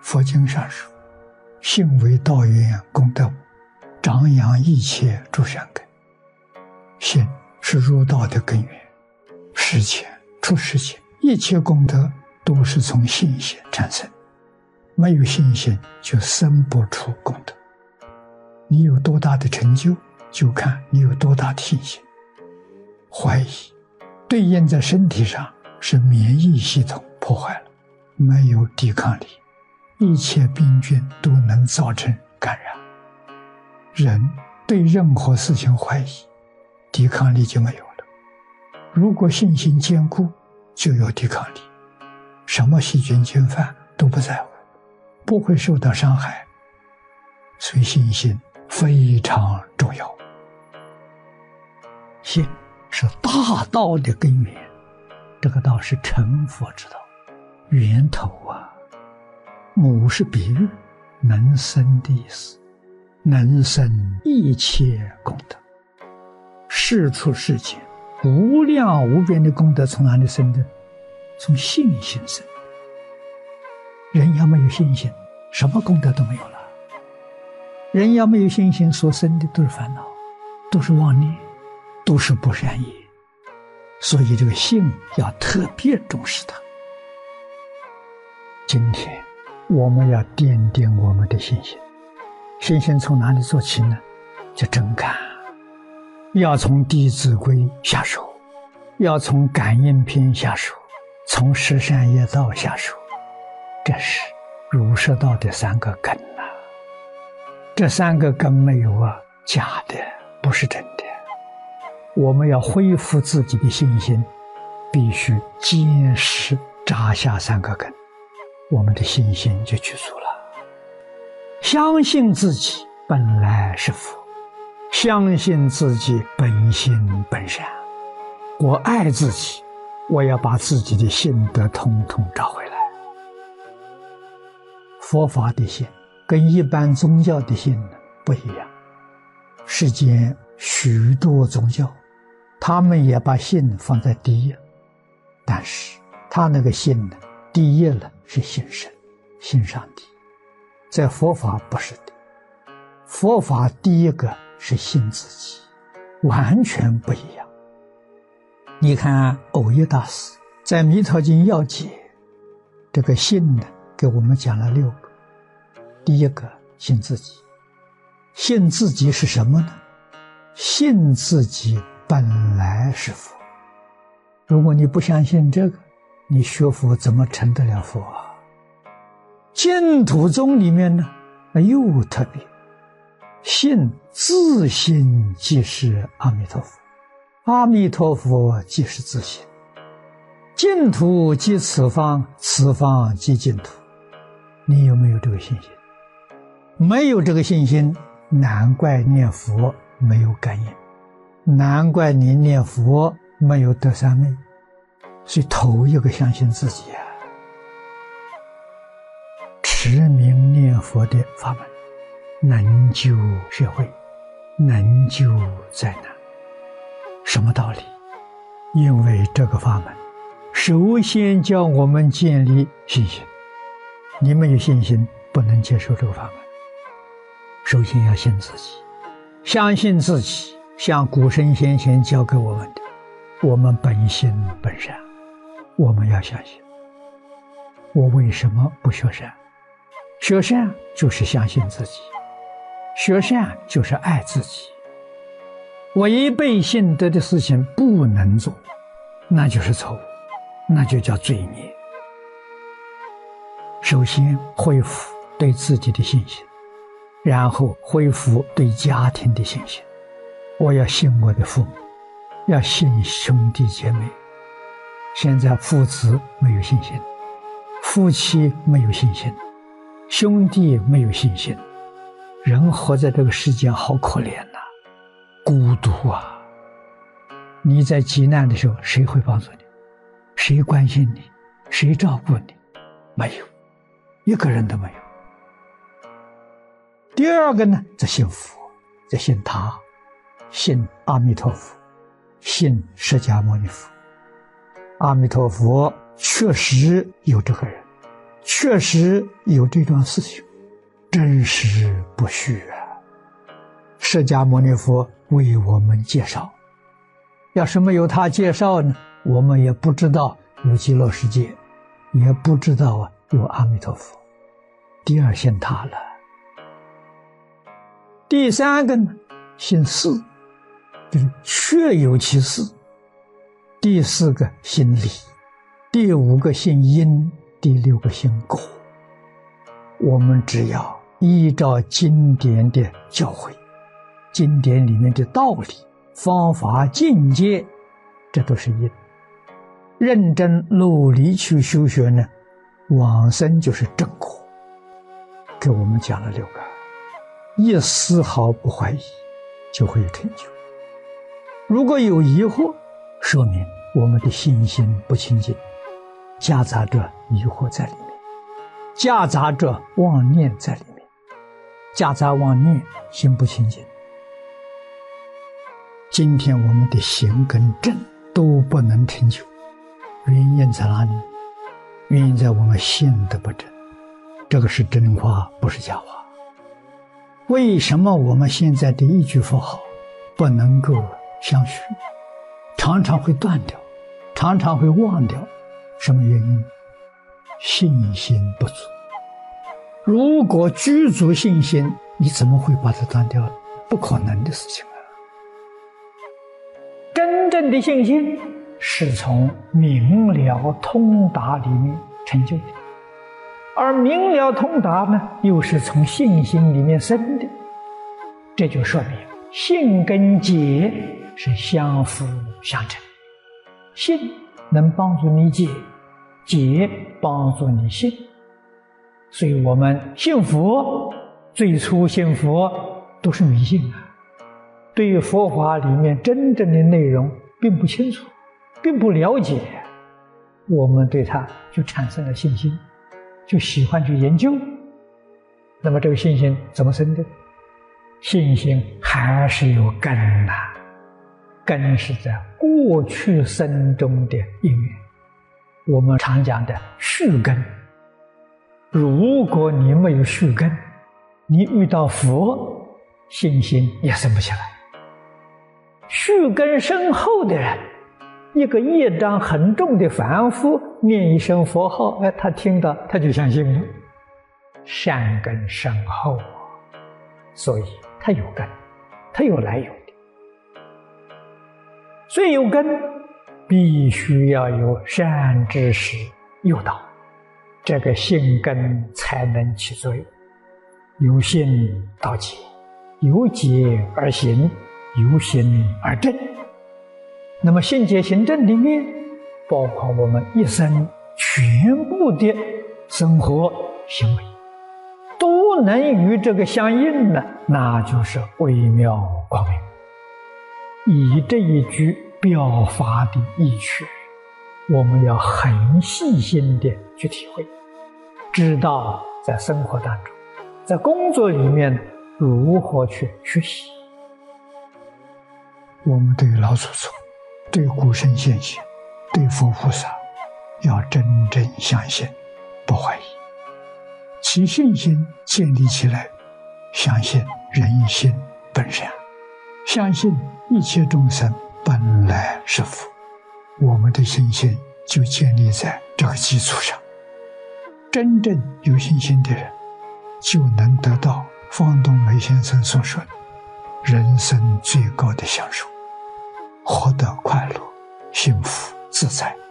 佛经上说：“信为道源，功德母，长养一切诸善根。”信是入道的根源，世间出世间一切功德都是从信心产生，没有信心就生不出功德。你有多大的成就，就看你有多大的信心。怀疑对应在身体上是免疫系统破坏了，没有抵抗力，一切病菌都能造成感染。人对任何事情怀疑，抵抗力就没有了。如果信心坚固，就有抵抗力，什么细菌侵犯都不在乎，不会受到伤害。所以信心非常重要。信是大道的根源，这个道是成佛之道，源头啊。母是比喻，能生的意思，能生一切功德。世出世间无量无边的功德从哪里生的？从信心生。人要没有信心，什么功德都没有了。人要没有信心，所生的都是烦恼，都是妄念，都是不善业。所以这个信要特别重视它。今天我们要奠定我们的信心。信心从哪里做起呢？就真干，要从《弟子规》下手，要从《感应篇》下手，从十善业道下手。这是儒释道的三个根啊。这三个根没有啊，假的，不是真的。我们要恢复自己的信心，必须坚实扎下三个根，我们的信心就具足了。相信自己本来是佛，相信自己本心本善。我爱自己，我要把自己的信德统统找回来。佛法的信跟一般宗教的信不一样。世间许多宗教，他们也把信放在第一，但是他那个信呢，第一了是信神，信上帝。在佛法不是的，佛法第一个是信自己，完全不一样。你看藕益大师在《弥陀经要解》这个信呢，给我们讲了6个。第一个，信自己。信自己是什么呢？信自己本来是佛。如果你不相信这个，你学佛怎么成得了佛啊？净土宗里面呢，又特别，信自信即是阿弥陀佛，阿弥陀佛即是自信，净土即此方，此方即净土。你有没有这个信心？没有这个信心，难怪念佛没有感应，难怪你念佛没有得三昧。所以头一个相信自己啊。持名念佛的法门，能救社会，能救灾难。什么道理？因为这个法门首先教我们建立信心。你没有信心，不能接受这个法门。首先要信自己，相信自己，像古圣先贤教给我们的，我们本心本善，我们要相信。我为什么不学善？学善就是相信自己，学善就是爱自己。违背信德的事情不能做，那就是错误，那就叫罪孽。首先恢复对自己的信心，然后恢复对家庭的信心。我要信我的父母，要信兄弟姐妹。现在父子没有信心，夫妻没有信心，兄弟没有信心，人活在这个世界好可怜呐，孤独啊！你在急难的时候，谁会帮助你？谁关心你？谁照顾你？没有，一个人都没有。第二个呢，则信佛，则信他，信阿弥陀佛，信释迦牟尼佛。阿弥陀佛确实有这个人， 确实有这桩事情，真实不虚啊！释迦牟尼佛为我们介绍，要是没有他介绍呢，我们也不知道有极乐世界，也不知道有阿弥陀佛。第二信他了。第三个呢，信事，就是确有其事。第四个信理，第五个信因，第六个信果。我们只要依照经典的教诲，经典里面的道理、方法、境界，这都是因。认真努力去修学呢，往生就是正果。给我们讲了6个，一丝毫不怀疑，就会有成就。如果有疑惑，说明我们的信心不清净，夹杂着疑惑在里面，夹杂着妄念在里面，夹杂妄念，心不清净。今天我们的行跟正都不能成就，原因在哪里？原因在我们信的不正。这个是真话，不是假话。为什么我们现在的一句佛号不能够相续，常常会断掉，常常会忘掉？什么原因？信心不足。如果具足信心，你怎么会把它断掉？不可能的事情啊！真正的信心是从明了通达里面成就的，而明了通达呢，又是从信心里面生的。这就说明信跟解是相辅相成，信能帮助你解，解帮助你信。所以我们信佛，最初信佛都是迷信啊，对佛法里面真正的内容并不清楚，并不了解，我们对它就产生了信心，就喜欢去研究。那么这个信心怎么生的？信心还是有根呐，根是在过去生中的因缘，我们常讲的续根。如果你没有续根，你遇到佛，信心也生不起来。续根深厚的人，一个业障很重的凡夫念一声佛号，他听到他就相信了，善根深厚，所以他有根，他有来由的。所以有根必须要有善知识诱导，这个信根才能起作用。由信到解，由解而行，由行而正。那么信解行正里面包括我们一生全部的生活行为都能与这个相应呢，那就是微妙光明。以这一句表法的意趣，我们要很细心的去体会，知道在生活当中，在工作里面如何去学习。我们对老祖宗，对古圣先贤，对佛菩萨，要真正相信，不怀疑。其信心建立起来，相信人心本善，相信一切众生本来是佛，我们的信心就建立在这个基础上。真正有信心的人，就能得到方东梅先生所说的人生最高的享受，活得快乐、幸福、自在。